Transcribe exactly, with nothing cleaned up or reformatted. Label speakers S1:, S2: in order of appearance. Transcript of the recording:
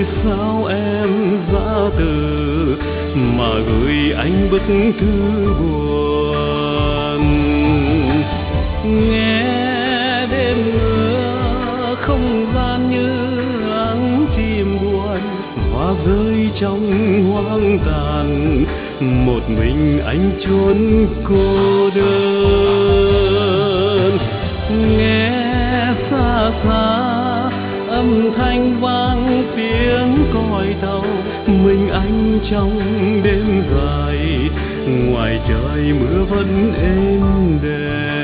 S1: sao em giã từ mà gửi anh bức thư buồn. Nghe đêm mưa không gian như áng chim buồn, hoa rơi trong hoang tàn, một mình anh chốn cô đơn. Nghe xa xa âm thanh vang tiếng còi tàu, mình anh trong đêm dài, ngoài trời mưa vẫn êm đềm.